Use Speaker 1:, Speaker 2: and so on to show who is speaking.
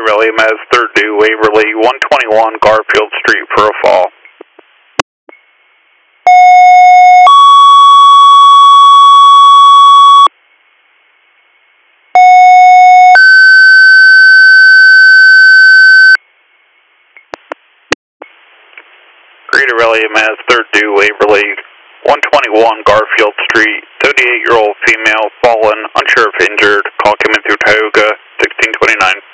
Speaker 1: Greater Raleigh, Mass. 3rd due, Waverly, 121 Garfield Street for a fall. Greater Raleigh, Mass. 3rd due, Waverly, 121 Garfield Street, 78-year-old female, fallen, unsure if injured, call coming through Tioga, 1629.